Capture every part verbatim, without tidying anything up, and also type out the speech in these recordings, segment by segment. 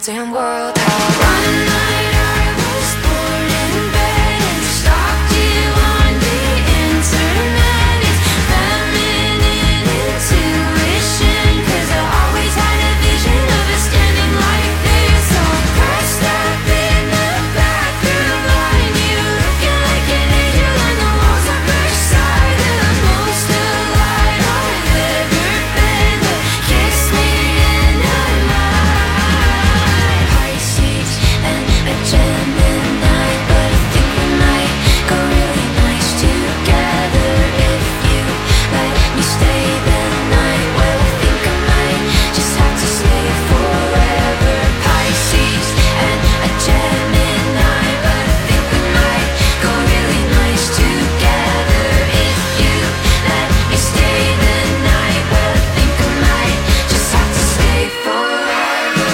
damn world out. One night I was bored in bed and stalked you on the internet. It's feminine intuition, 'cause I always had a vision of us standing like this, all pressed up in the bathroom line. You looking like an angel on the walls of Versailles. The most alive I've ever been, but kiss me in the night. Pisces and a Gemini, but I think we might go really nice together if you let me stay the night. Well, I think I might just have to stay forever. Pisces and a Gemini, but I think we might go really nice together if you let me stay the night. Well, I think I might just have to stay forever.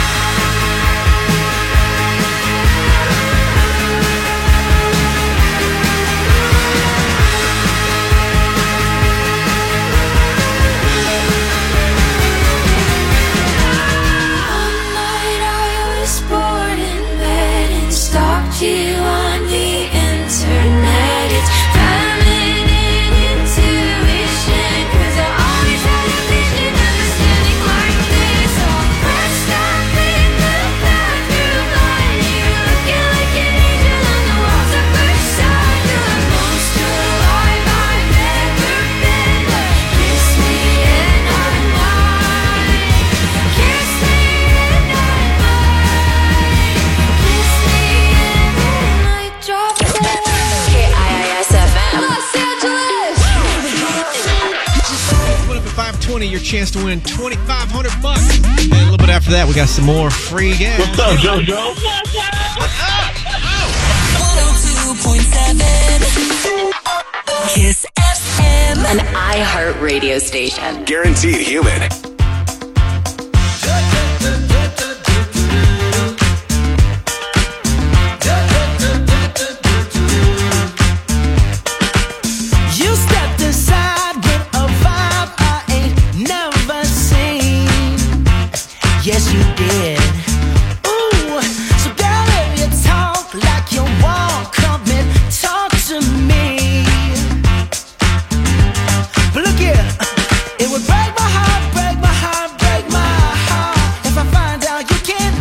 One night I was bored in bed and stalked you on the internet. It's feminine intuition, 'cause I always had a vision of us standing like this, all pressed up in the bathroom line. You looking like an angel on the walls of Versailles. The most alive I've ever been, but kiss me in the night. Kiss me in the night. Kiss me in the night. Drop it. K I I S F M. Los Angeles. Coming up at five twenty, your chance to win twenty-five hundred bucks. And a little bit after that, we got some more free gas. What's up, JoJo? one oh two point seven Kiss F M, an iHeart radio station. Guaranteed human. You stepped inside with a vibe I ain't never seen. Yes, you did. Ooh, so girl, if you talk like you walk, come and talk to me. But look here, it would break my heart, break my heart, break my heart if I find out you can't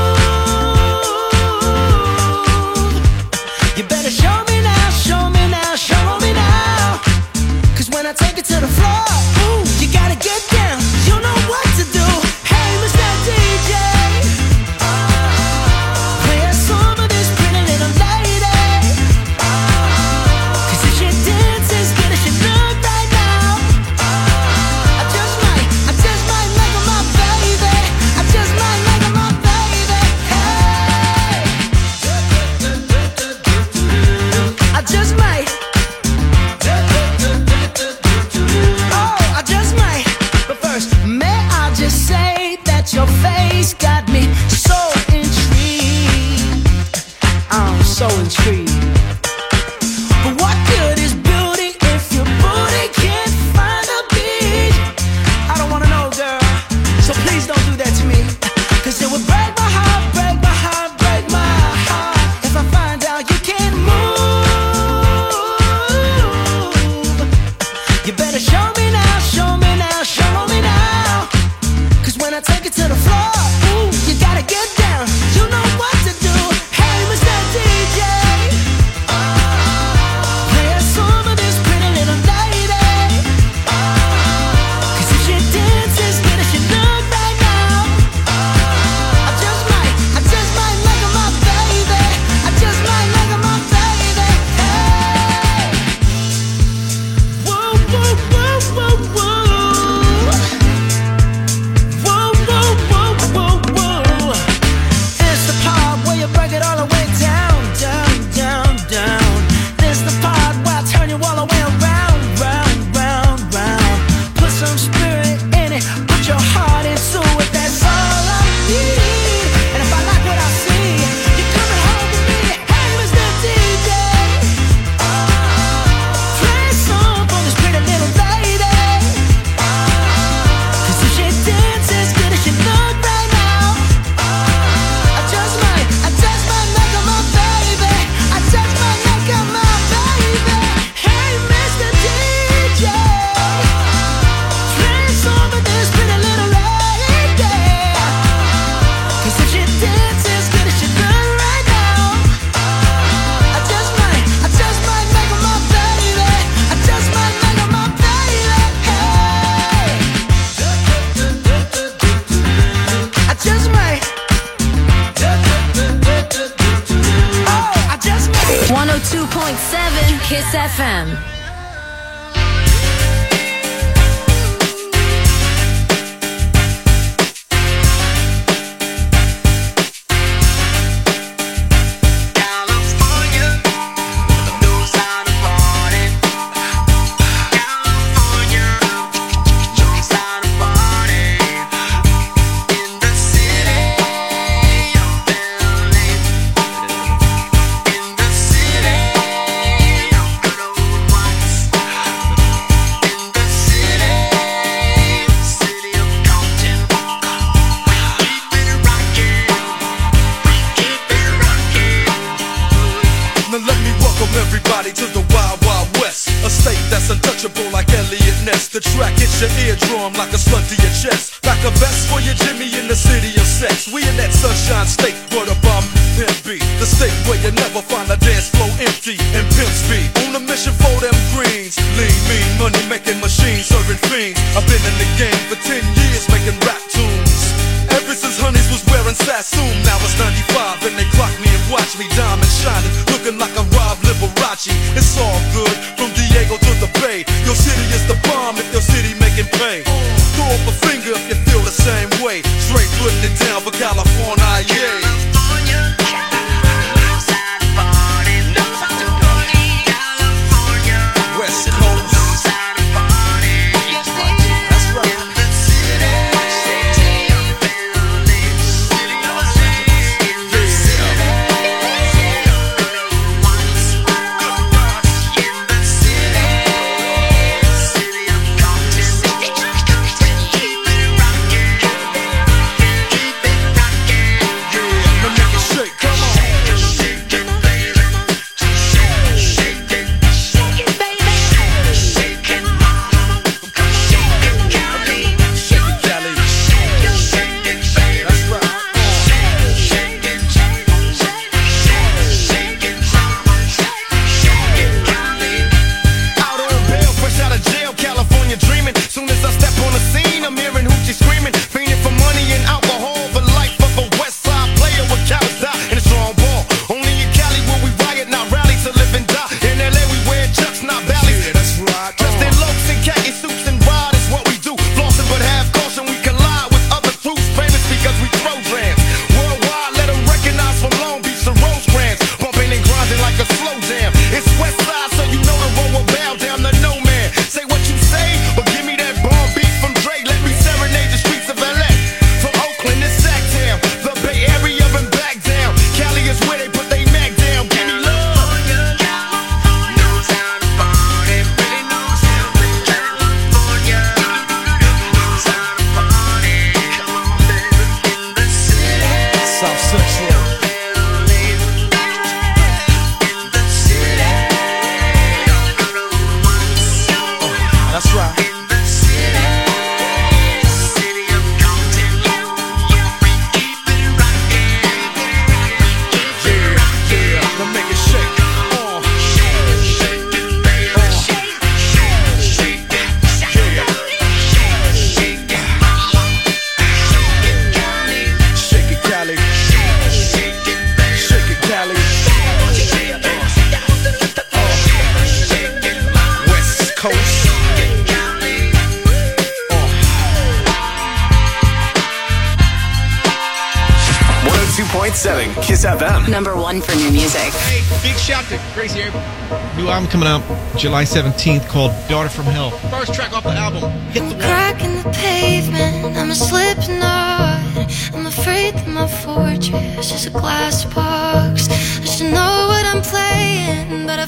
move. You better show me now, show me now, show me now. 'Cause when I take it to the floor, ooh, you gotta get down. You know what to do. Hey, Mister D J, play a song for this pretty little lady. 'Cause if she dances good as she look right now, I just might, I just might make her my baby. I just might make her my baby. Hey, I just might. Oh, I just might. But first, may I just say that your face got me so intrigued. I'm so intrigued. But what good is beauty if your booty can't find a beat? I don't wanna know, girl. So please don't do that to me. 'Cause it would break my heart, break my heart, break my heart if I find out you can't move. You better show me now, show me now, show me now. 'Cause when I take it to the floor, ooh, you gotta get down. You know what to do. Hey, Mister D J, play a song for this pretty little lady. 'Cause if she dances good as she look right now, I just might, I just might make her my baby. I just might make her my baby. Hey, whoa, whoa, whoa, whoa, whoa. Whoa, whoa, whoa, whoa, whoa. It's the part where you break it all the way down, down, down, down. This the part where I turn you all the way around, round, round, round. Put some spirit in it, put your heart into it. That's all I need. And if I like what I see, you're coming home with me. Hey, Mister D J, play a song for this pretty little lady. 'Cause if she dances good as she look right now, I Kiss F M. The track hits your eardrum like a slug to your chest. Like a vest for your Jimmy in the city of sex. We in that sunshine state where the bomb pimp be. The state where you never find a dance floor empty and pimp speed. On a mission for them greens. Lean, mean, money making machines serving fiends. I've been in the game for ten years making rap tunes. Ever since Honeys was wearing Sassoon. Now it's ninety-five and they clock me and watch me diamond shining. Looking like a Rob Liberace. It's all good from Diego to the Bay. Your city is the bomb if your city making pay. Throw up a finger if you feel the same way. Straight putting it down for California, yeah. West Coast. That's right. Kiss F M. Number one for new music. Hey, big shout to Crazy Air. New album coming out July seventeenth called Daughter from Hell. First track off the album, Hit the Wall. Crack in the pavement, I'm a Slipknot. I'm afraid that my fortress is a glass box. I should know what I'm playing, but I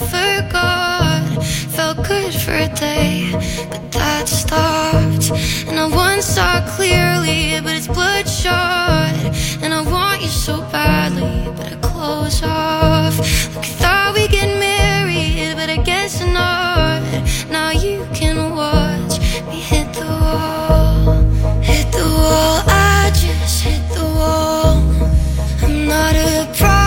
forgot. Felt good for a day, but that stopped. And I once saw clearly, but it's bloodshot. And I want you so badly, but I close off. Like I thought we'd get married, but I guess not. Now you can watch me hit the wall. Hit the wall, I just hit the wall. I'm not a problem.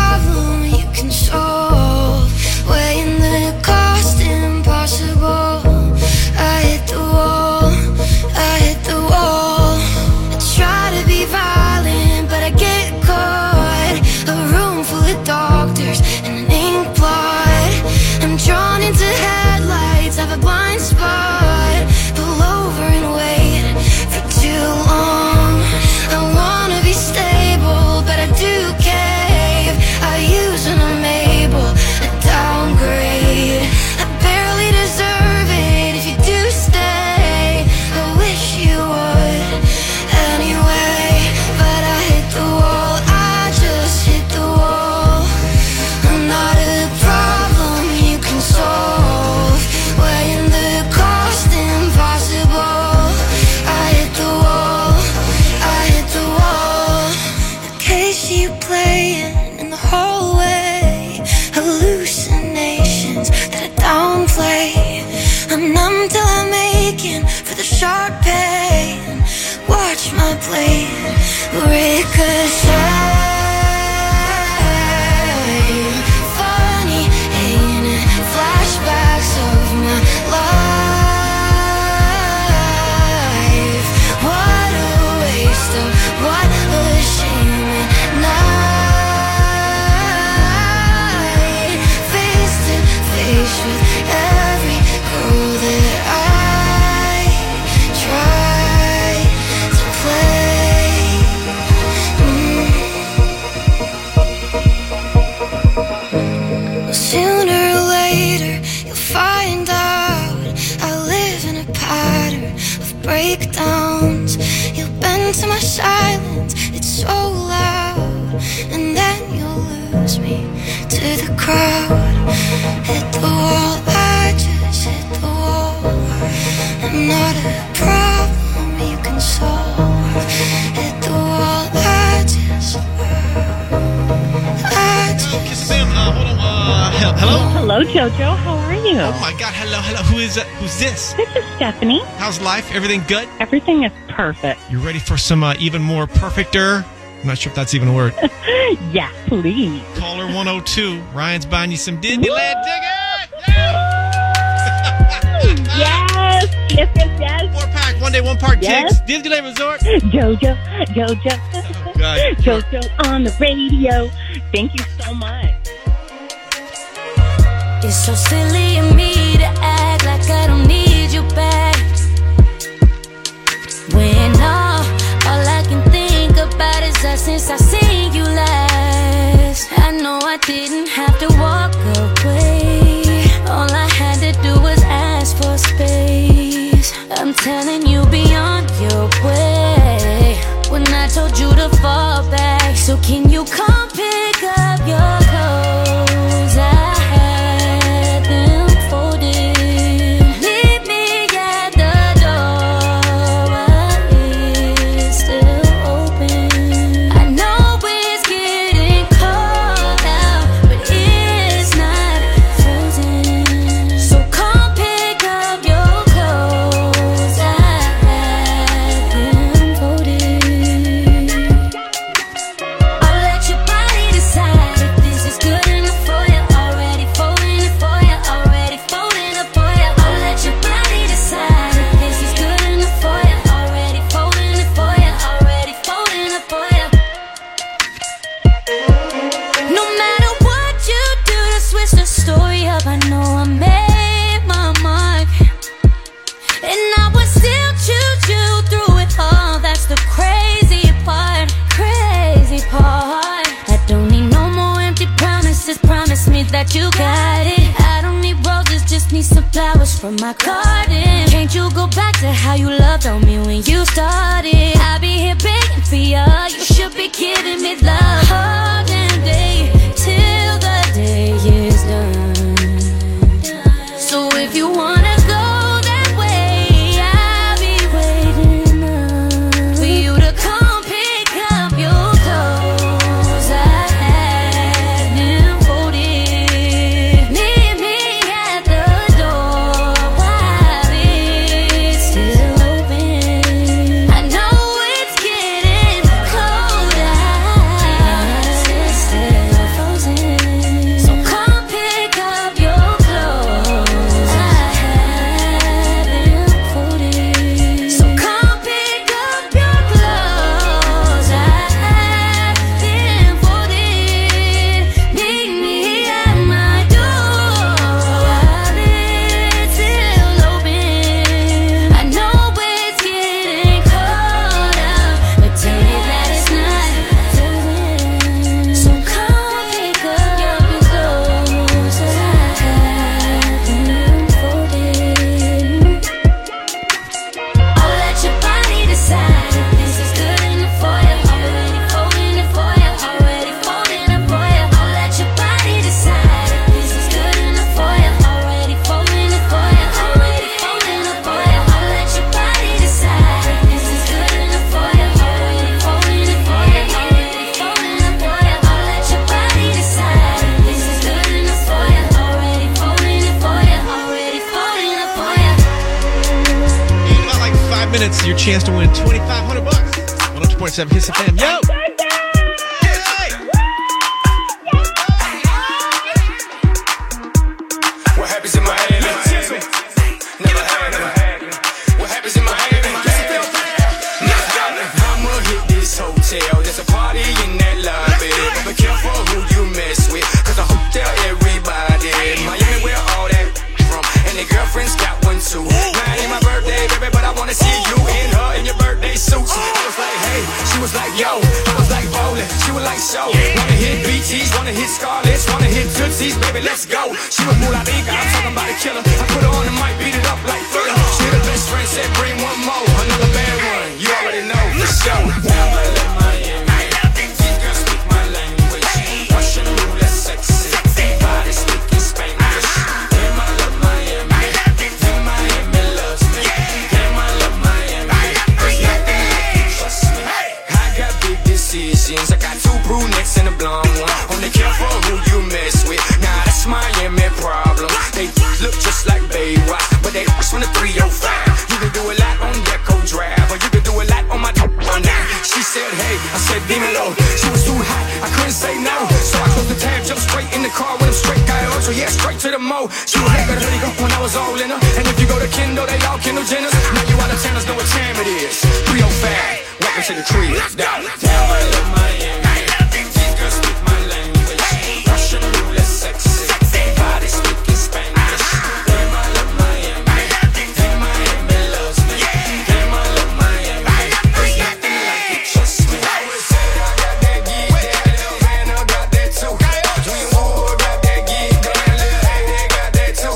watch my blade ricochet. Funny, ain't it? Flashbacks of my life. What a waste of, what a shame and night. Face to face with every girl that I try to play. Mm. Sooner or later you'll find out I live in a pattern of breakdowns. You'll bend to my silence, it's so loud, and then you'll lose me to the crowd. Hit the wall, I just hit the wall. I'm not a problem you can solve. Hit the wall, I just, I just. Kiss Sam, uh, hold on. Uh, he- hello? Hello, Jojo. How are you? Oh my God, hello, hello. Who is that? Who's this? This is Stephanie. How's life? Everything good? Everything is perfect. You ready for some uh, even more perfecter? I'm not sure if that's even a word. Yes, please. Caller one oh two. Ryan's buying you some Disneyland tickets. Yeah! Yes, yes, yes, yes. Four pack, one day, one park Yes. tickets. Disneyland Resort. Jojo, Jojo, Oh, God. Jojo on the radio. Thank you so much. It's so silly of me to act like I don't need you back. When all, all I can think about is us since I seen you last. I know I didn't have to walk away. All I had to do was ask for space. I'm telling you, be on your way. When I told you to fall back, so can you come pick up your clothes? I had them folded. Leave me at the door while it's still open. I know it's getting cold out, but it's not frozen. So come pick up your clothes. I had them folded. I'll let your body decide if this is good enough for you. Already folding it for you. Already folding it for you. I'll let your body decide if this is good enough for you. Already folding it for you. Already folding it for you. No matter what you do to switch the story up, I know I made my mark. And I would still choose you through it all. That's the crazy part, crazy part. I don't need no more empty promises. Promise me that you got it. I don't need roses, just need some flowers from my garden. Can't you go back to how you loved on me when you started? I'll be here begging for you. You should be giving me love all damn day till the day is done. So if you wanna go that way, I'll be waiting up for you to come pick up your clothes. I had them folded. Meet me at the door while it's still open. I know it's getting cold out, it's still frozen. So come pick up your clothes. I had them folded. So come pick up your clothes. I had them folded. Meet me at my door while it's still open. I know it's getting cold out, but tell me that it's not frozen. So come pick up your clothes. I had them folded. I'll let your body decide if this is good enough for you. Already folding it for you. Already folding it for you. I'll let your body decide if this is good enough for you. Already folding it for you. Already folding it for you. I'll let your body decide if this is good enough for you. Already folding it for you. Already folding it for you. I'll let your body decide if this is good enough for you. Already folding it for you. Already folding it for you. In about like five minutes, your chance to win twenty-five hundred bucks. point seven Kiss F M. Yo! What happens in Miami? Never had it. What happens in Miami? Never had it. I'ma hit this hotel. There's a party in that lobby. Be careful who you mess with, cause I hope tell everybody. Miami where all that from, and their girlfriends got one too. Now it ain't my birthday, baby, but I wanna see you in her in your birthday suit. I was like, hey, she was like, yo. I was like, bowling, she was like, so. Wanna hit B Ts, wanna hit Scarlett's, wanna hit Tootsies, baby, let's go. She was more like Inca, I'm talking about a killer. I put her on the mic, beat it up like Thriller. She the best friend, said bring one more, another bad one. You already know, for sure. Now I love Miami. These girls speak my language. Russian roulette, sexy. Body speaking Spanish. Damn, I love Miami. Damn, Miami loves me. Damn, I love Miami. There's nothing like it, trust me. I got big decisions. I got two brunettes and a blonde one. Only careful who you mess with. Nah, that's Miami problem. They look just like Baywatch, but they from the three oh five. You can do a lot on Deco Drive, or you can do a lot on my one nine. She said, hey, I said, dímelo. She was too hot, I couldn't say no. So I closed the tab, jumped straight in the car with them straight guy on. So yeah, straight to the mo. She was like a hoodie go when I was all in her. And if you go to Kendall, they all Kendall Jenners. Now you out of towners know what time it is. three oh five, welcome to the crib. Down, down, I love Miami. These girls speak my language. Russian roulette, sexy. Body speaking Spanish. Damn, I love Miami. Damn, Miami loves me. Damn, I love Miami. There's nothing like it, trust me. I always say I got that geek, that little man, I got that too. Dream War got that geek, that little hey, they got that too.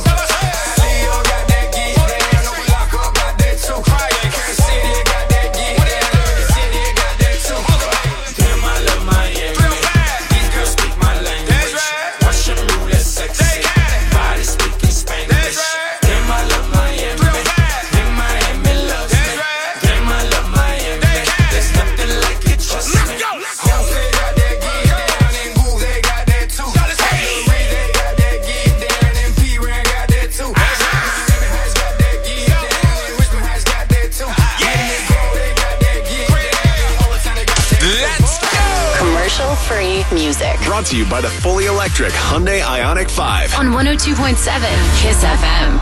Leo got that geek, that no lock up got that too. Kansas City got that geek, that Liberty City got that too. Damn, I love Miami. These girls speak my language. Russian roulette, sexy. Body speaking Spanish. Damn, I love Miami. Damn, Miami loves me. Damn, I love Miami. There's nothing like it, trust me. Jose got that geek down, and Goose, they got that too. Ray, they got that geek down, and P-Ran got that too. Miami has got that geek down, and Richmond has got that too. And Nicole, they got that geek down. All the time they got that too. Let's go! Commercial-free music. Brought to you by the fully electric Hyundai Ioniq five. On one oh two point seven Kiss F M.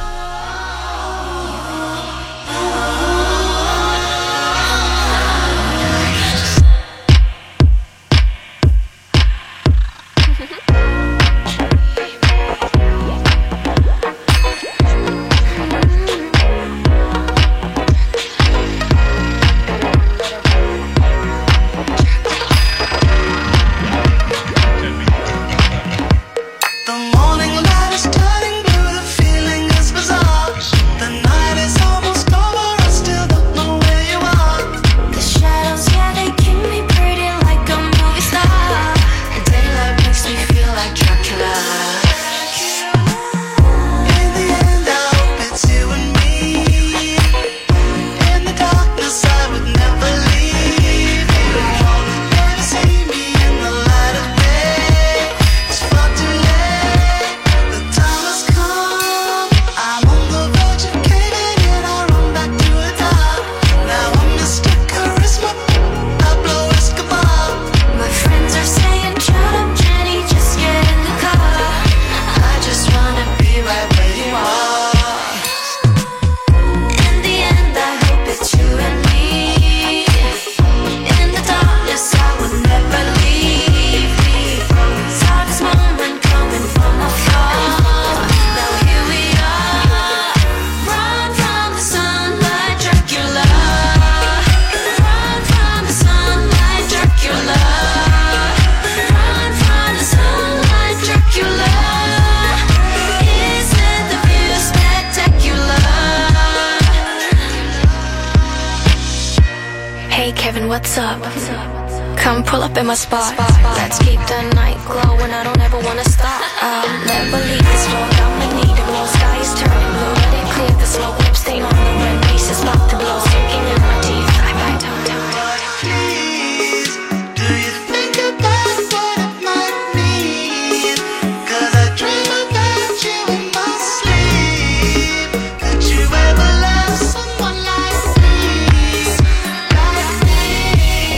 The morning light is turning blue, the feeling is bizarre. The night is almost over, I still don't know where you are. The shadows, yeah, they keep me pretty like a movie star. The daylight makes me feel like Dracula. In the end, I hope it's you and me. In the darkness, I would never leave you. Never see me in the light of day. It's far too late. The time has come. I'm on the verge of caving in. I run back to the top. Now I'm Mister Charisma. I blow Escobar. My friends are saying, shut up, Jenny, just get in the car. I just wanna be right where you are. In the end, I hope it's you and me. In the darkness, I would never leave me. Saw this moment coming from afar. Now here we are. Run from the sunlight, Dracula. Run from the sunlight, Dracula. Run from the sunlight, Dracula. Isn't the view spectacular? Hey Kevin, what's up? Come pull up in my spot. Let's keep the night glowing. I don't ever wanna stop. I'll never leave this road. I'ma need it. Blue sky is turning blue. Let it clear the smoke. Lip stain on the red. Face is about to blow. Sinking in my teeth. I bite down, down, down. Please, do you think about what it might mean? 'Cause I dream about you in my sleep. Could you ever love someone like me? Like me?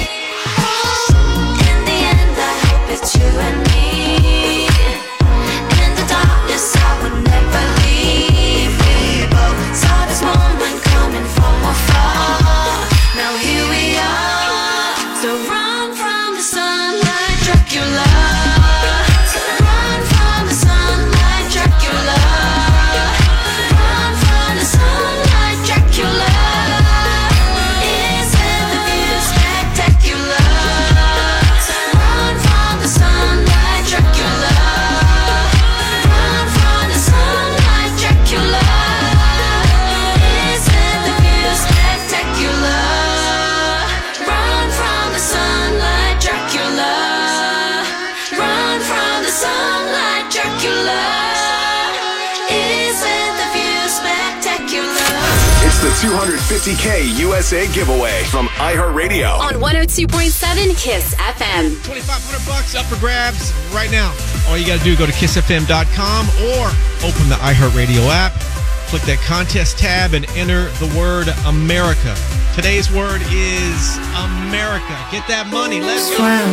two hundred fifty K U S A giveaway from iHeartRadio. On one oh two point seven Kiss F M. twenty-five hundred bucks up for grabs right now. All you got to do is go to kiss f m dot com or open the iHeartRadio app. Click that contest tab and enter the word America. Today's word is America. Get that money. Let's go. Swim,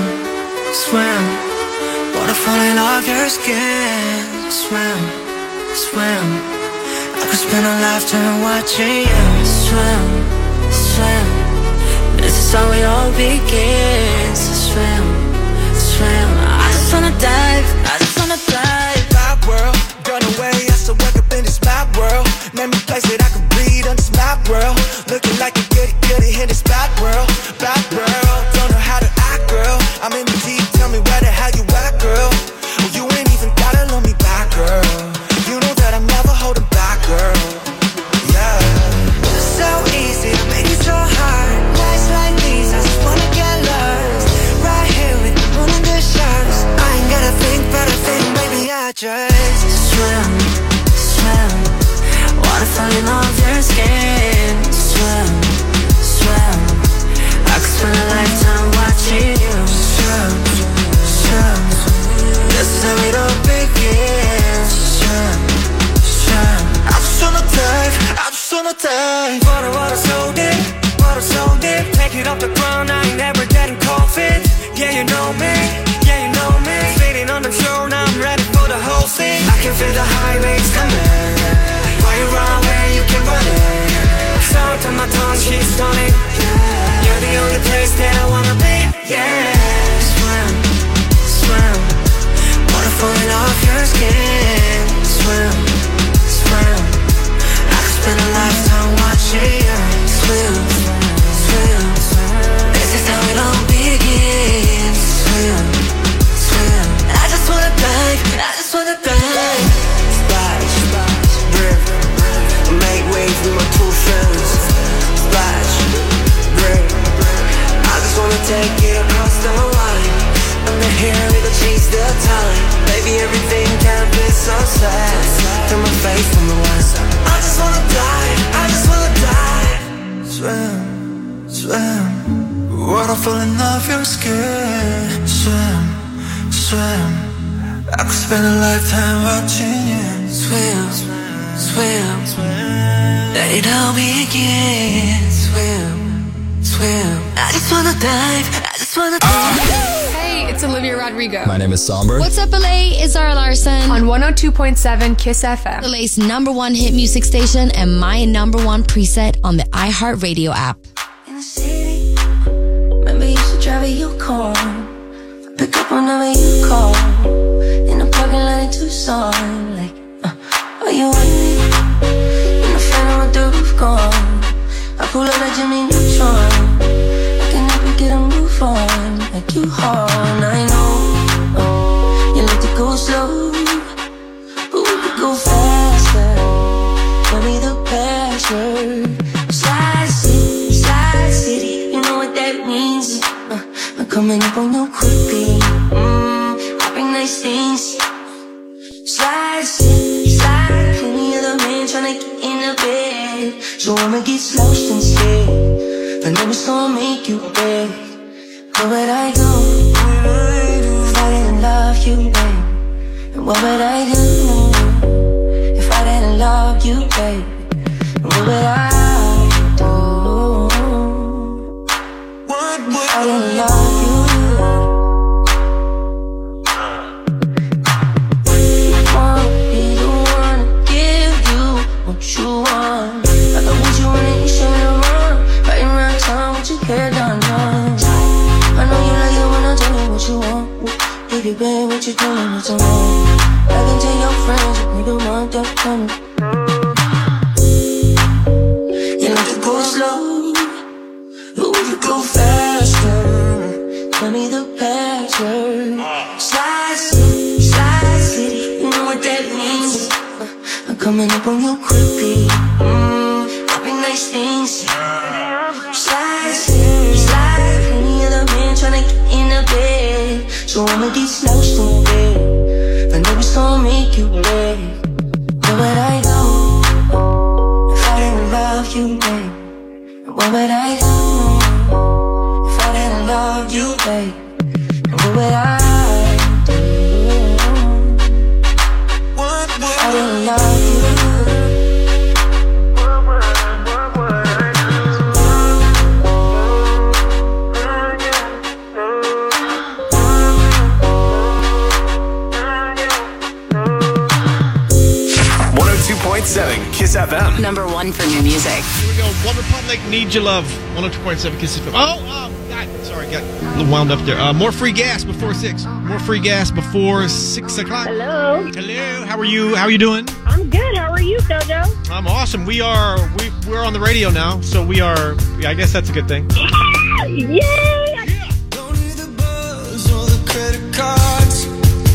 swim, water falling off your skin. Swim, swim, I could spend a lifetime watching you. Swim, swim, this is how it all begins. Swim, swim, I just wanna dive, I just wanna dive. My world, run away, I still wake up in this map world. Name me place that I can breathe on this map world. Looking like a goody goody in this bad world, bad world. Don't know how to act, girl. I'm in the deep, tell me where the hell you at, girl. Well, you ain't even gotta love me back, girl. You know that I'm never holding back, girl. Yeah. So easy to make it so hard. Nights like these, I just wanna get lost. Right here with the moon and the stars. I ain't gotta think, but I think maybe I just swim, swim, water falling off your skin. Swim, swim, I could spend a lifetime watching you. Swim, swim, this is how it all begins. Swim, swim, I just wanna dive, I just wanna dive. Water, water so deep, water so deep. Take it off the ground, I ain't never getting cold feet. Yeah, you know me, yeah, you know me. Sitting on the shore, now I'm ready for the whole scene. I can feel the high waves coming. While you run away, you can run it. Sound on my tongue, she's stunning. You're the only place that I wanna be, yeah. Swim, swim, water falling off your skin. Swim, swim, I could spend a lifetime watching you. Swim, swim, this is how it all begins. Swim, swim, I just wanna dive, I just wanna dive. Splash, rip, make waves with my two friends. Splash, rip, I just wanna take it across the line. Under here, we gon' chase the time. Baby, everything can be so sad. Turn my face from the west. I just wanna dive, I just wanna dive. Swim, swim, water falling off your skin. Swim, swim, I could spend a lifetime watching you. Swim, swim, swim, let it all begin. Swim, swim, I just wanna dive, I just wanna dive. Hey, it's Olivia Rodrigo. My name is Somber. What's up, L A? It's Zara Larson. On one oh two point seven Kiss F M. L A's number one hit music station and my number one preset on the iHeartRadio app. In the city, remember you used to drive your car. Pick up whenever you call. In the parking lot in Tucson, like, uh, are you with me? In the phantom with the roof gone. I pull up like Jimmy Neutron. I can never get a move on like you hard. I know uh, you like to go slow, but we could go faster. Tell me the password. Slide City, Slide City, you know what that means. Uh, I'm coming up on you quickly. Mmm, I bring nice things. Slide City, slide. Plenty of the men tryna get in the bed, so I'ma get slouched instead. I know it's gonna make you beg. Where would I go if I didn't love you, babe? And what would I do if I didn't love you, babe? And what would I do if I didn't love you? Wanna be the one to give you what you want. I don't want you in it, you shouldn't run. Right around town with your hair done, done. I know you like it when I tell you what you want. Baby, babe, what you doing, what's wrong? I can tell your friends, you don't want that coming. You like to go slow, but we could go faster. Tell me the password. Slide City, Slide City, you know what that means. I'm coming up on you quickly. Mmm, I bring nice things. Slide City, slide. Plenty of the men tryna get in the bed, so I'ma get slouched in bed. I know it's gonna make you beg. Where would I go if I didn't love you, babe? you, babe. The way I do. I really love you. one oh two point seven Kiss F M. Number one for new music. Here we go. One Republic, Need Your Love. one oh two point seven Kiss F M. Oh, oh, God. Sorry, got a little wound up there. Uh, more free gas before six. More free gas before six o'clock. Hello. Hello. How are you? How are you doing? I'm good. How are you, JoJo? I'm awesome. We are. We we're on the radio now, so we are. Yeah, I guess that's a good thing. Yay! Don't need the buzz or the credit cards.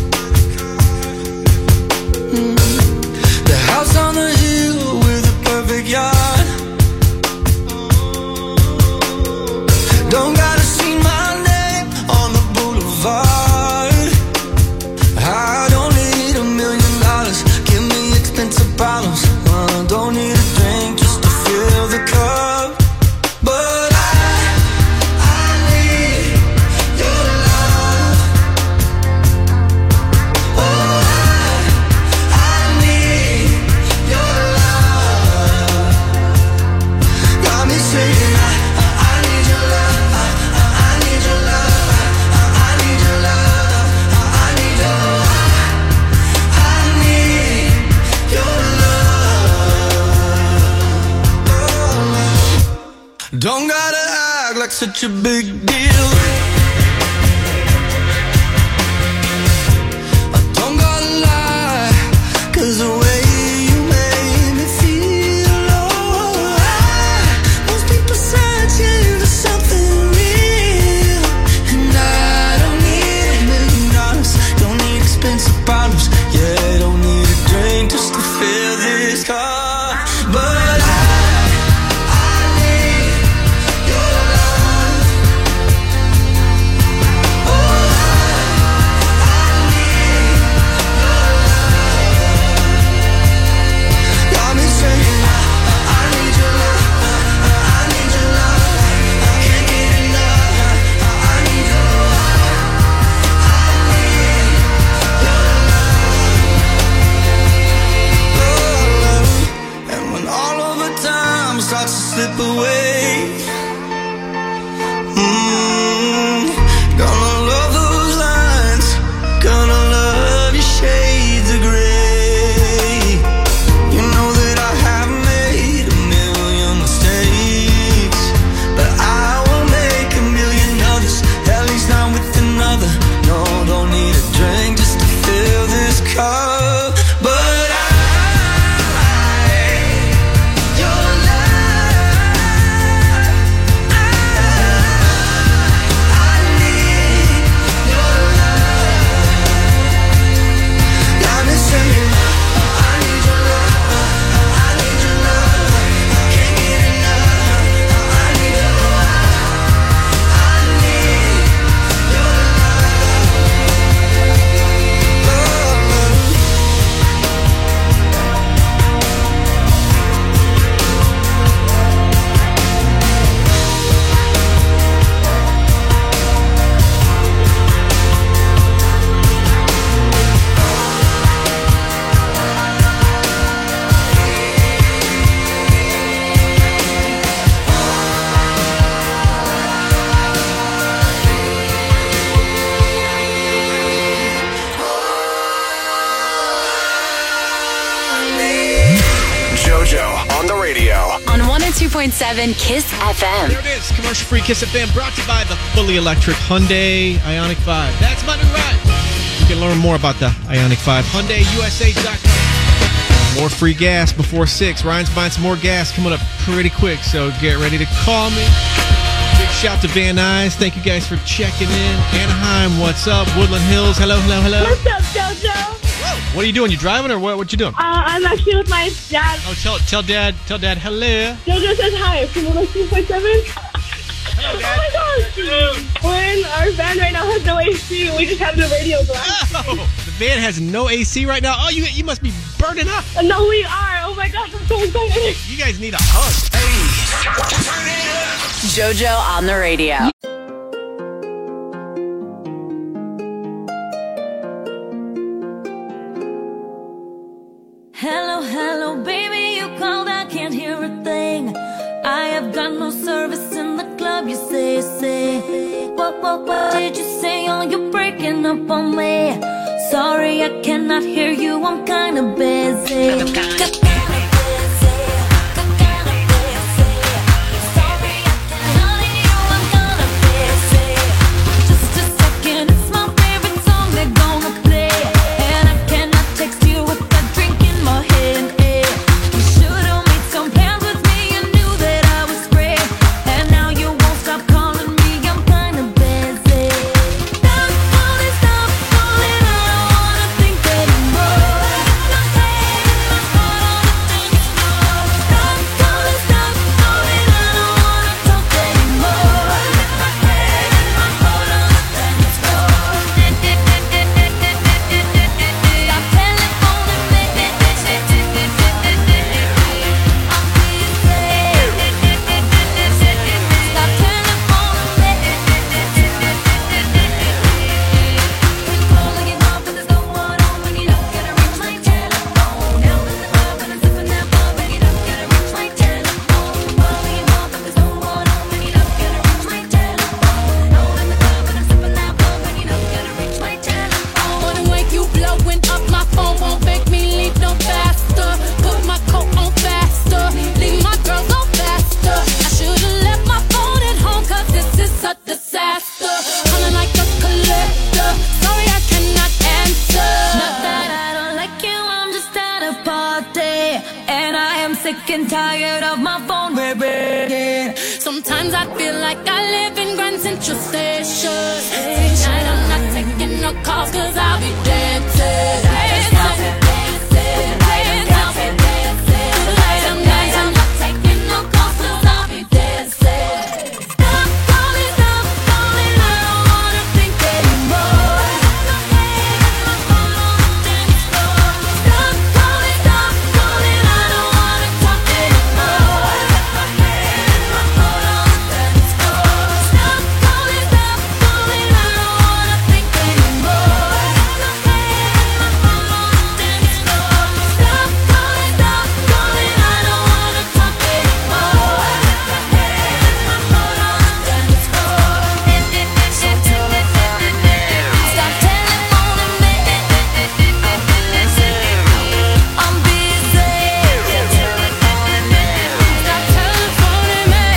Mm. The house on the hill with a perfect yard. Don't gotta see my name on the boulevard. I don't need a million dollars. Give me expensive problems. Uh, don't need a drink just to fill the cup. But I, I need your love. Oh, I, I need your love. Got me saying I, I, I need your love. I, I, I need your love. I, I need your love. I, I need your love. I need your love. Don't gotta act like such a big deal. I don't gotta lie, 'cause the way you made me feel, oh, I must be searching for something real. And I don't need a million dollars, don't need expensive problems. Yeah, don't need a drink just to fill this cup. But I, I need your love. Oh, I, I need your love. Got me saying I, I need your love. I, I need your love. I can't get enough. I, I need your love. I need your love. And when all of the time starts to slip away, mm, gonna love those lines, gonna love your shades of gray. You know that I have made a million mistakes, but I won't make a million others, at least not with another. No, don't need a drink just to fill this cup. But I, your love, I, I need your love. Got me saying I need your love. I need your love. I can't get enough. I need your love. I need your JoJo on the radio. On one oh two point seven Kiss F M. There it is. Commercial-free Kiss F M brought to you by the fully electric Hyundai Ioniq five. That's my new ride. You can learn more about the Ioniq five. Hyundai U S A dot com. More free gas before six. Ryan's buying some more gas coming up pretty quick, so get ready to call me. Big shout to Van Nuys. Thank you guys for checking in. Anaheim, what's up? Woodland Hills, hello, hello, hello. What's up, JoJo? What are you doing? You driving or what? What you doing? Uh, I'm actually with my dad. Oh, tell tell dad, tell dad hello. JoJo says hi from one oh two point seven. Hello, Dad. Oh my gosh. We're in our van right now, has no A C. We just have the radio blast. Oh, the van has no A C right now. Oh, you you must be burning up. Uh, no, we are. Oh my gosh, I'm so excited. You guys need a hug. JoJo on the radio. what, what did you say? Oh, you're breaking up on me. Sorry, I cannot hear you, I'm kinda busy. I'm kinda busy. sick and tired of my phone ringing. Sometimes I feel like I live in Grand Central Station. Tonight I'm not taking no calls cause I'll be dancing. Dancing, dancing, dancing, dancing. Tonight I'm night, I'm not taking no calls cause I'll be dancing. Stop calling, stop calling, I don't wanna think anymore. Stop calling, stop calling, I don't wanna talk anymore. Stop calling, stop calling, I don't wanna think anymore. Stop calling, stop calling, I don't wanna talk anymore. Stop telephoning me, I'm busy. Stop telephoning me.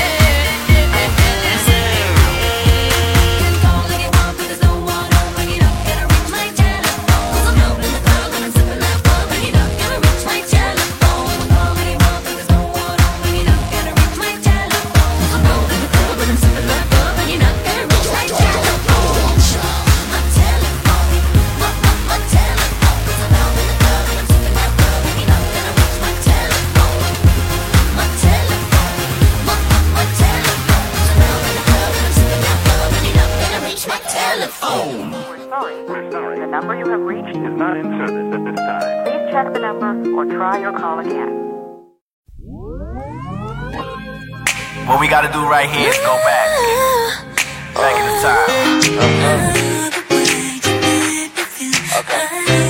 Can call if you want, but there's no one home. Bring it up, gotta reach my telephone. 'Cause I'm out in the club and I'm sipping that bug. Bring it up, gotta reach my telephone. Call if you want, but there's no one home. Bring it up, gotta reach my telephone. 'Cause I'm out in the club and I'm sipping that bug. Bring it up, gotta reach my telephone. My telephone, my, my, my telephone. 'Cause I'm out in the club and I'm sipping that bug. Bring it up, gotta reach my telephone. My telephone, my, my, my telephone. 'Cause I'm out in the club and I'm sipping that bug. Bring it up, gotta reach my telephone. We're sorry. The number you have reached is not in service at this time. Please check the number or try your call again. What we gotta do right here is go back. Back in the time. Okay.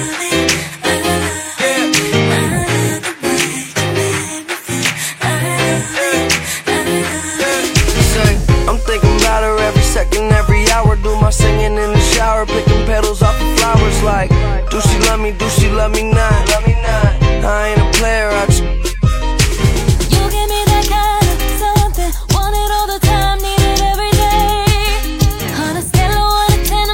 Say, I'm thinking about her every second, every hour. Do my singing in the shower, picking petals off of flowers. Like, do she love me? Do she love me not? Love me not. I ain't a player. I just You give me that kind of something, want it all the time, need it every day. On a scale of one to ten,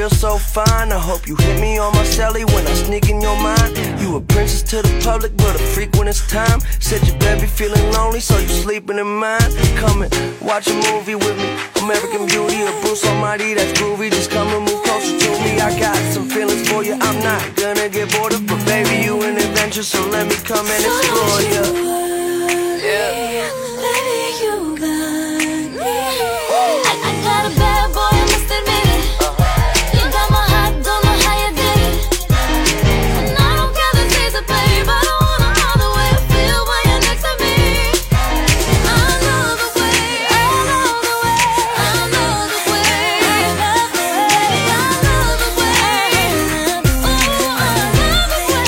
feel so fine. I hope you hit me on my celly when I sneak in your mind. You a princess to the public, but a freak when it's time. Said you better be feeling lonely, so you sleeping in mine. Come and watch a movie with me. American Beauty or Bruce Almighty, that's groovy. Just come and move closer to me. I got some feelings for you. I'm not gonna get bored of, but baby, you an adventure, so let me come and explore you. Yeah. Baby, you got me. I, I got a bad boy, I must admit it. You got my heart, don't know how you did it. And I don't care the taste of babe, I don't wanna know the way I feel when you're next to me. I love the way, I love the way, I love the way, I love the way, I love the way, oh, I love the way,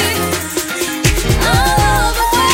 I love the way.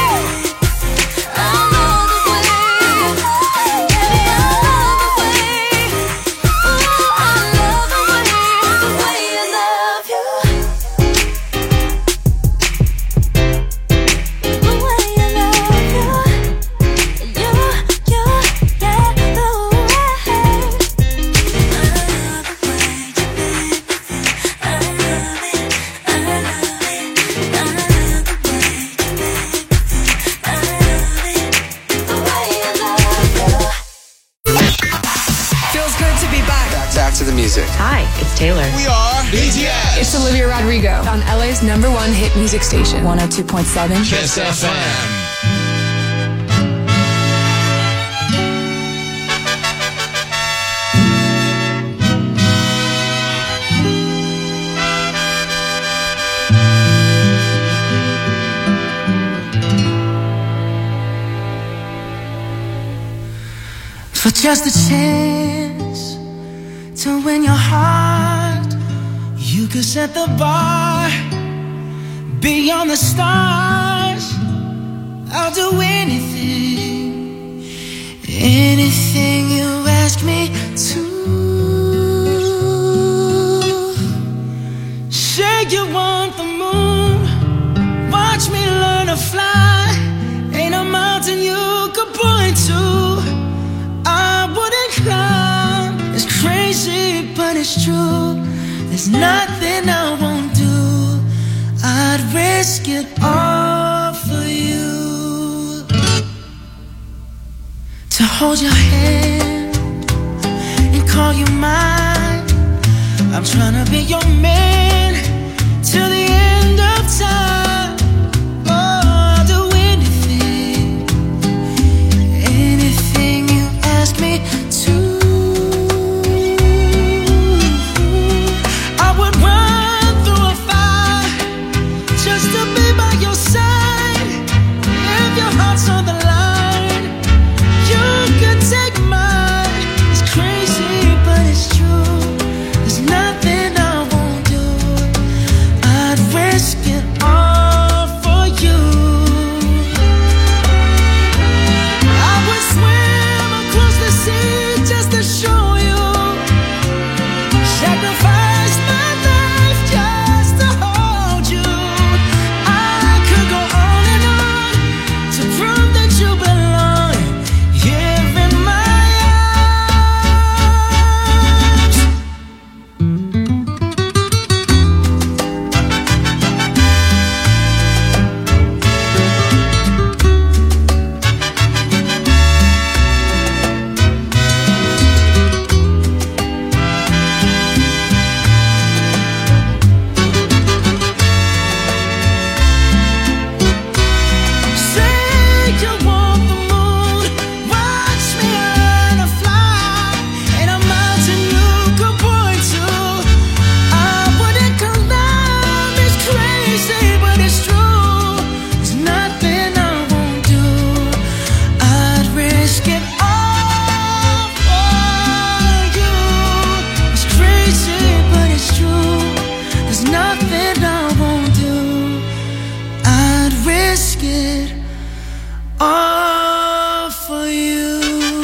To the music. Hi, it's Taylor. We are B T S. It's Olivia Rodrigo on L A's number one hit music station. one oh two point seven Kiss F M. For just a chance to win your heart, you could set the bar beyond the stars. I'll do anything, anything you ask me to. Say you want the moon, watch me learn to fly. Ain't a mountain you could point to I wouldn't climb. It's crazy, but it's true. There's nothing I won't do. I'd risk it all for you. To hold your hand and call you mine. I'm trying to be your man till the end of time. Oh, I'll do anything, anything you ask me to. I would run through a fire just to be by your side. If your heart's on the line, you could take mine. It's crazy, but it's true. There's nothing I won't do. I'd risk it all for you. I would swim across the sea just to show you. Sacrifice my life just to hold you. I could go on and on to prove that you belong here in my arms. Say you want the moon, watch me learn to fly. Ain't a mountain you could point to I wouldn't climb. It's crazy, but it's true. There's nothing I won't do. I'd risk it all for you. It's crazy, but it's true. There's nothing I won't do. I'd risk it all for you.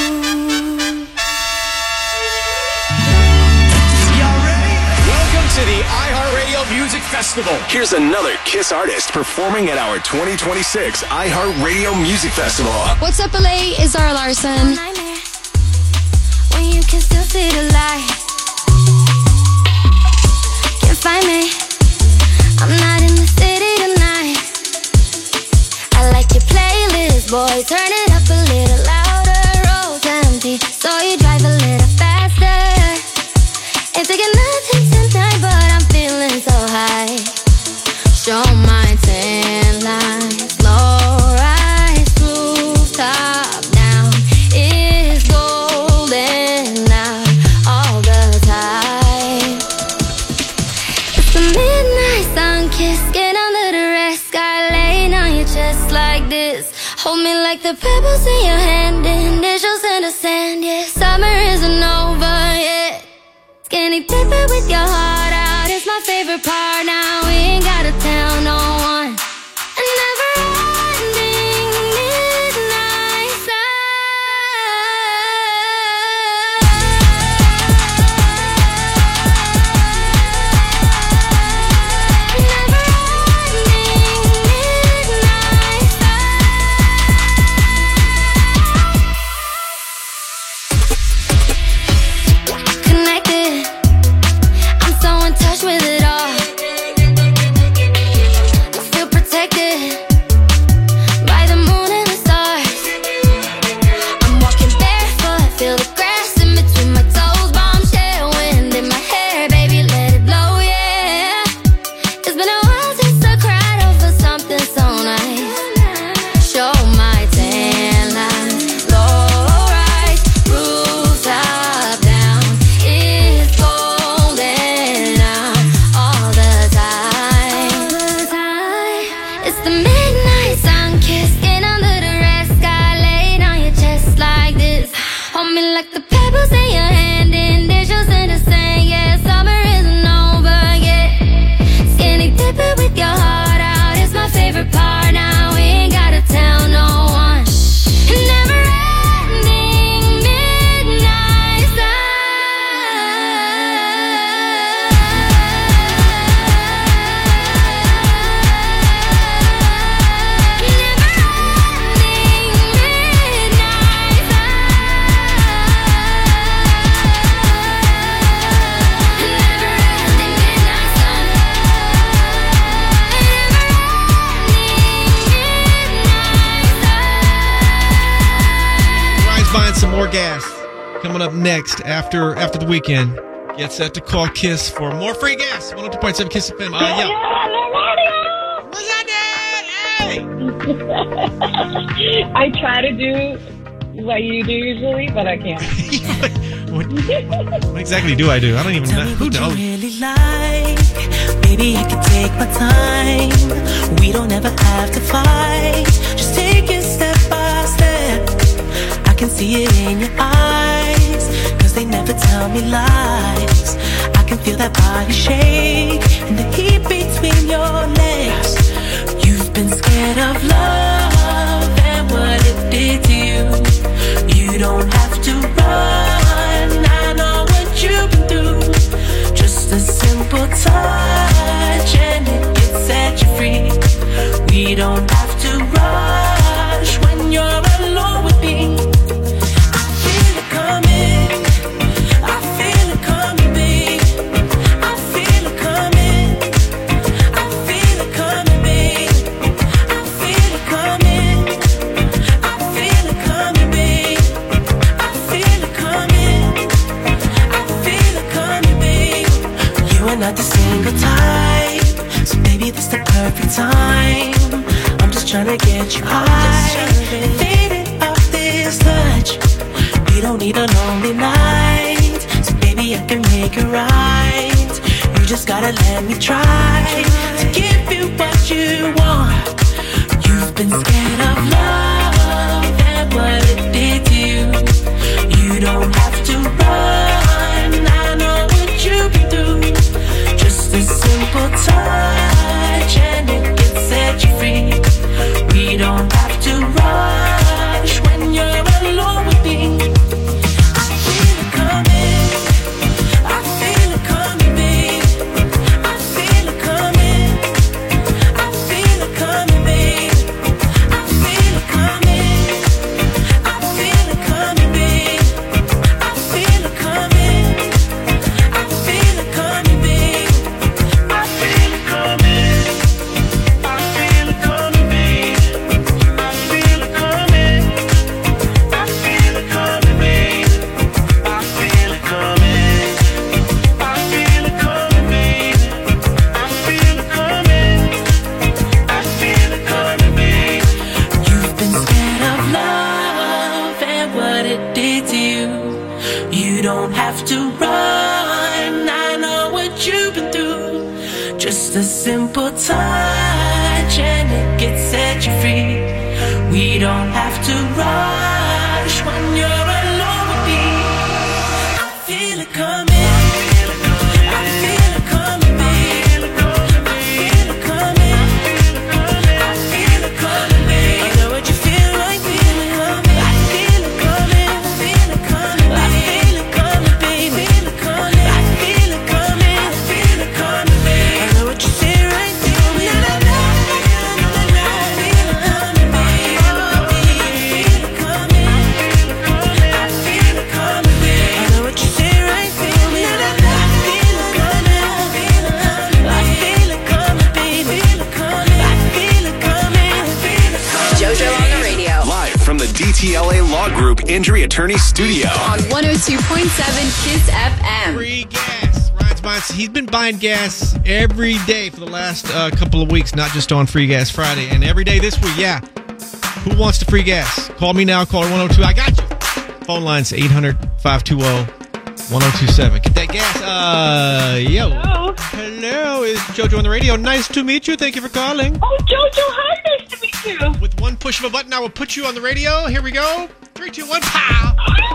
Welcome to the iHeartRadio Music Festival. Here's another KISS artist performing at our twenty twenty-six iHeartRadio Music Festival. What's up, L A? It's Zara Larson. When you can still see the light. find me. I'm not in the city tonight. I like your playlist, boy. Turn it up a little louder. Road's empty, so you drive a little faster. Ain't taking nothing tonight, but I'm feeling so high. Show my tan lines, slow rise, rooftop down. It's golden out all the time. It's the midnight sun kiss, get under the red sky, laying on your chest like this. Hold me like the pebbles in your hand, initials in the sand. Yeah, summer isn't over yet. Skinny dipping with your heart out, it's my favorite part. Now we ain't gotta tell no one. A never-ending midnight connected. I'm so in touch with it all. I feel protected by the moon and the stars. I'm walking barefoot, feel the grass in between my toes. Bombshell wind in my hair, baby, let it blow, yeah. It's been a while since I cried over something so nice. Show my tan lines, low rise, rooftop down. It's golden out all the time. It's the midnight sun kiss, get under the red sky, laid on your chest like this. Hold me like the pebbles in your hand, initials in the sand. Yeah, summer isn't over yet. Skinny dipping with your heart out, it's my favorite part. Now we ain't gotta tell no one. Never-ending midnight Ryan's buying some more gas. Coming up next after after the weekend. Get set to call Kiss for more free gas. one oh two point seven Kiss F M. Uh, yeah. What's that, I try to do what you do usually, but I can't. what, what exactly do I do? I don't even know. Who knows? Really like, baby, I can take my time. We don't ever have to fight. Just take it step by step. I can see it in your eyes, cause they never tell me lies. I can feel that body shake and the heat between your legs. You've been scared of love and what it did to you. You don't have to run, I know what you've been through. Just a simple touch and it can set you free. We don't have to rush when you're alone with me. I feel it coming, I feel it coming, babe. I feel it coming, I feel it coming, babe. I feel it coming, I feel it coming, babe. I feel it coming, I feel it coming, babe. You are not the single type, so baby, this the perfect time. I'm just trying to get you high, faded off this touch. We don't need a lonely night, so baby, I can make it right. You just gotta let me try to give you what you want. You've been scared of love and what it did to you. You don't have to run, I know what you've been through. Just a simple touch and it can set you free. We don't have to rush when you're alone with me. I feel it coming, I feel it coming, babe. I feel it coming, I feel it coming, babe. I feel it coming. Just a simple touch and it can set you free. We don't have to rush when you're alone with me. I feel it coming. D T L A Law Group Injury Attorney Studio on one oh two point seven Kiss F M. Free gas. Ryan's Mines, he's been buying gas every day for the last uh, couple of weeks, not just on Free Gas Friday. And every day this week, yeah. Who wants the free gas? Call me now. Call one oh two. I got you. Phone line's eight hundred, five two zero, one oh two seven. Get that gas. Uh, yo. Hello. Hello. Is JoJo on the radio? Nice to meet you. Thank you for calling. Oh, JoJo, hi. Nice to meet you. With one push of a button, I will put you on the radio. Here we go. Three, two, one, pow.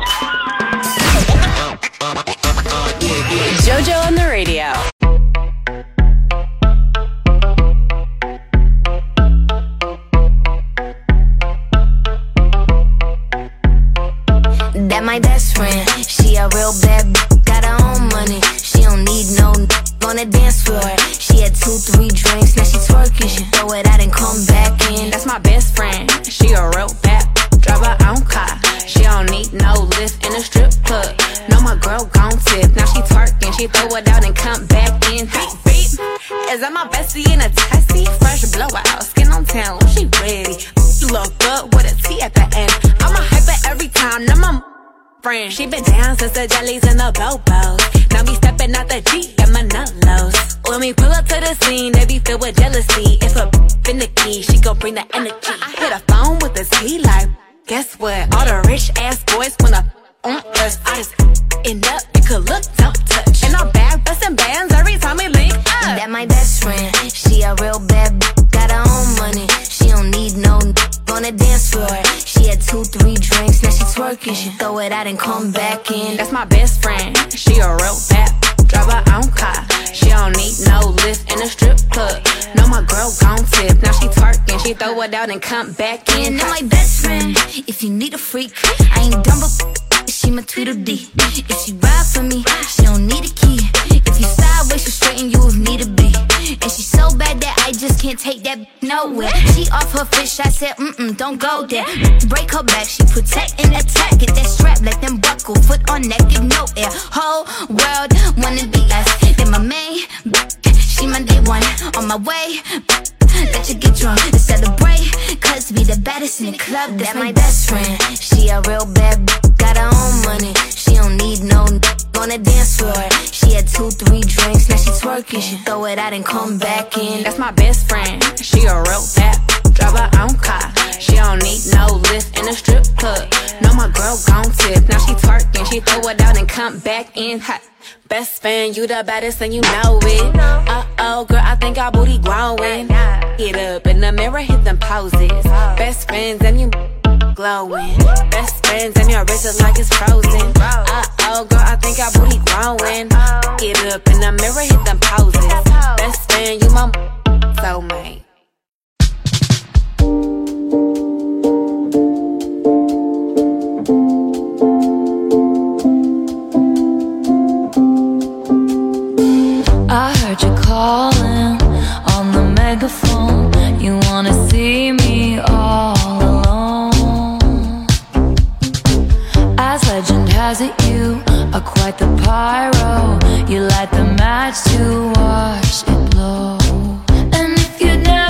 JoJo on the radio. That my best friend, she a real bad b- got her own money. She don't need no n- on the dance floor. She had two, three drinks, now she twerking. She throw it out and come back in. That's my best friend, she a real bad b- drive her own car. She don't need no lift in a strip club. No, my girl gon' tip, now she twerking. She throw it out and come back in. Beep, beep. Is that my bestie in a tessie? Fresh blowout, skin on town, she ready. Look good with a T at the end. I'm a hyper every time, now my friend. She been down since the jellies and the bobos. Now me stepping out the Jeep, got my nut lows. When we pull up to the scene, they be filled with jealousy. If a finicky, she gon' bring the energy. I hit a phone with the T like, guess what? All the rich ass boys wanna on us. I just end up, you could look, don't touch. And I'm back bustin' bands every time we link up. That my best friend, she a real bad b- got her own money. She don't need no n- on the dance floor. She had two, three drinks, now she twerking. She throw it out and come back in. That's my best friend, she a real bad b- drive her own car. She don't need no lift in a strip club. No, my girl gon' tip, now she twerking. She throw it out and come back in. That my best friend, if you need a freak, I ain't dumb but she my Tweedledee. If she ride for me, she don't need a key. If you sideways, she straighten you if need a be. And she so bad that I just can't take that nowhere. She off her fish, I said, mm-mm, don't go there. Break her back, she protect and attack. Get that strap, let them buckle, foot on neck, give no air. Whole world wanna be us. Then my main, she my day one. On my way, let you get drunk and celebrate. Cause we the baddest in the club, that's my best friend. She a real bad b- got her own money. She don't need no n- on the dance floor. She had two, three drinks, now she twerking. She throw it out and come back in. That's my best friend, she a real bad b- drive her own car. She don't need no lift in a strip club. No, my girl gon' tip, now she twerking. She throw it out and come back in hot. Best friend, you the baddest and you know it. Uh-oh, girl, I think our booty growing. Get up in the mirror, hit them poses. Best friends and you glowing. Best friends and your wrist is like it's frozen. Uh-oh, girl, I think our booty growing. Get up in the mirror, hit them poses. Best friend, you my soulmate. I heard you calling on the megaphone. You wanna see me all alone. As legend has it, you are quite the pyro. You light the match to watch it blow. And if you never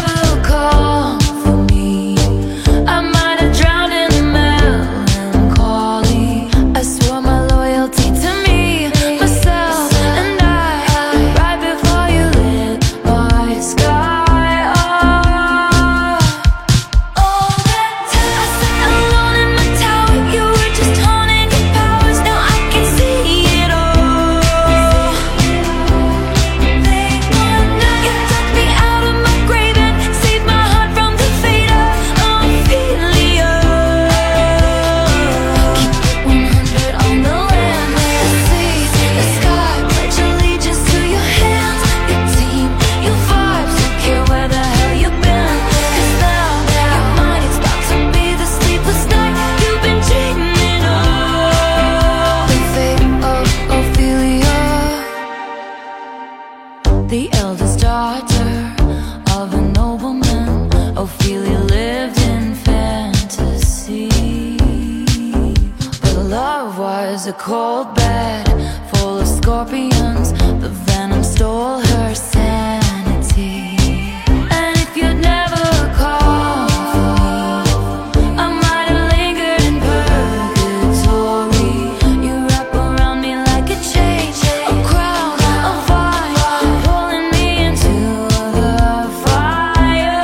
Ophelia lived in fantasy, but love was a cold bed full of scorpions. The venom stole her sanity. And if you'd never called for me, I might have lingered in purgatory. You wrap around me like a chain, a crown, a vine, pulling me into the fire.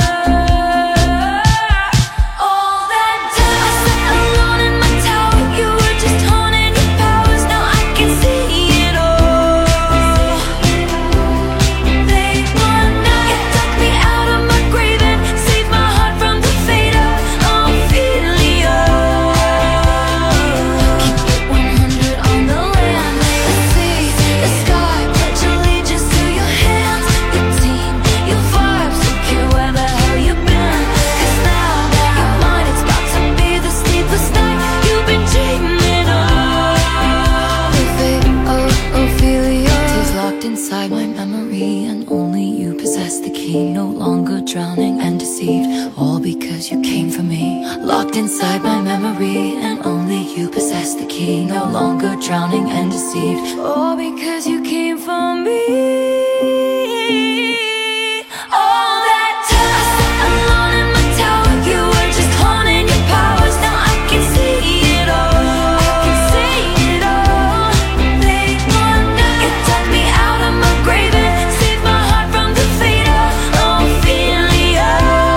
All that time I sat alone in my tower, you were just honing your powers. Now I can see it all. They want now. You dug me out of my grave and saved my heart from the fate of Ophelia. Keep it one hundred on the land, the sea, the sky. Pledge allegiance to your hands, your team, your vibes. Don't care where the hell you've been, 'cause now you're mine. It's about to be the sleepless night you've been dreaming of. The fate of Ophelia is locked inside my memory, and only you possess the key. No longer drowning and deceived, all because you came for me. Locked inside my memory, and only you possess the key. No longer drowning and deceived, all because you came for me. All that time I sat alone in my tower, you were just honing your powers. Now I can see it all. I can see it all. They want now. You dug me out of my grave and saved my heart from the fate of Ophelia.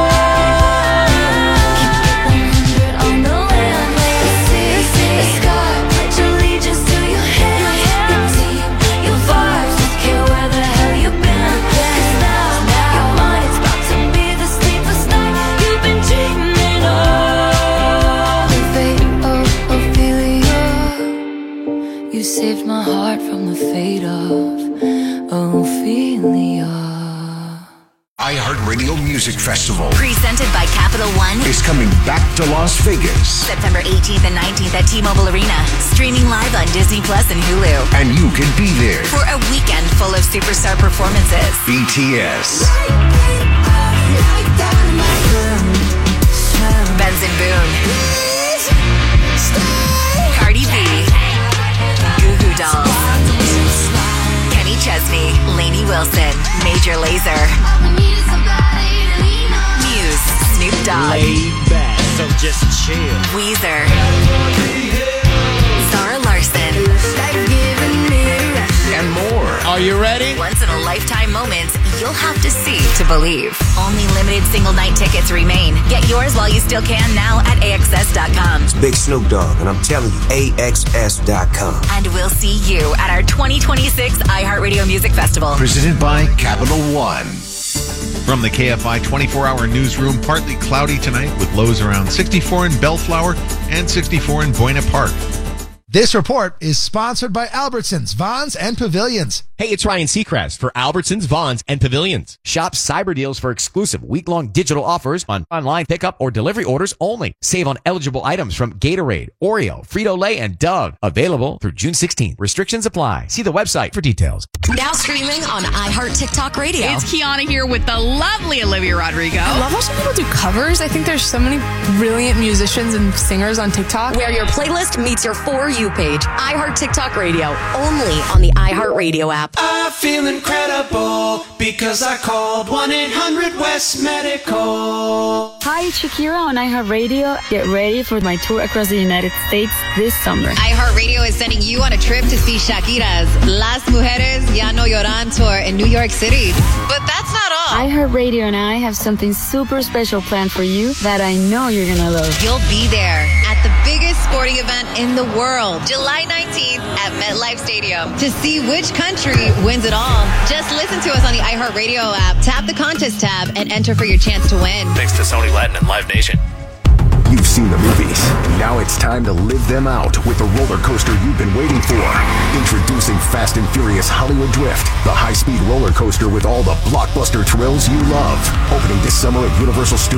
Keep it one hundred on the land, the sea, the sky. Pledge allegiance to your hands, your team, your vibes. Don't care where the hell you've been, 'cause now you're mine. It's about to be the sleepless night you've been dreaming of. The fate of Ophelia. You saved my heart from the fate of Ophelia. iHeartRadio Music Festival Presented by Capital One. is coming back to Las Vegas, September eighteenth and nineteenth at T-Mobile Arena. Streaming live on Disney Plus and Hulu. and you can be there. For a weekend full of superstar performances. B T S, Benson Boone. Cardi B. Goo Goo Dolls. Kenny Chesney. Lainey Wilson. Major Lazer. Muse. Snoop Dogg. Laid back, so just chill. Weezer. Zara Larson. and more. Are you ready? Once in a lifetime moments you'll have to see to believe. Only limited single night tickets remain. Get yours while you still can now at A X S dot com. It's Big Snoop Dogg, and I'm telling you, A X S dot com. And we'll see you at our twenty twenty-six iHeartRadio Music Festival. Presented by Capital One. From the K F I twenty-four hour newsroom, partly cloudy tonight with lows around sixty-four in Bellflower and sixty-four in Buena Park. This report is sponsored by Albertsons, Vons, and Pavilions. Hey, it's Ryan Seacrest for Albertsons, Vons, and Pavilions. Shop cyber deals for exclusive week-long digital offers on online pickup or delivery orders only. Save on eligible items from Gatorade, Oreo, Frito-Lay, and Dove. Available through June sixteenth. Restrictions apply. See the website for details. Now streaming on iHeart TikTok Radio. It's Kiana here with the lovely Olivia Rodrigo. I love watching people do covers. I think there's so many brilliant musicians and singers on TikTok. Where your playlist meets your For You page. iHeart TikTok Radio. Only on the iHeartRadio app. I feel incredible because I called one eight hundred West Medical. Hi, it's Shakira on iHeartRadio. Get ready for my tour across the United States this summer. iHeartRadio is sending you on a trip to see Shakira's Las Mujeres Ya No Lloran tour in New York City. But that's not all. iHeartRadio and I have something super special planned for you that I know you're gonna love. You'll be there at the biggest sporting event in the world, July nineteenth at MetLife Stadium, to see which country wins it all. Just listen to us on the iHeartRadio app, tap the contest tab, and enter for your chance to win. Thanks to Sony Latin and Live Nation. You've seen the movies. Now it's time to live them out with the roller coaster you've been waiting for. Introducing Fast and Furious Hollywood Drift, the high-speed roller coaster with all the blockbuster thrills you love. Opening this summer at Universal Studios.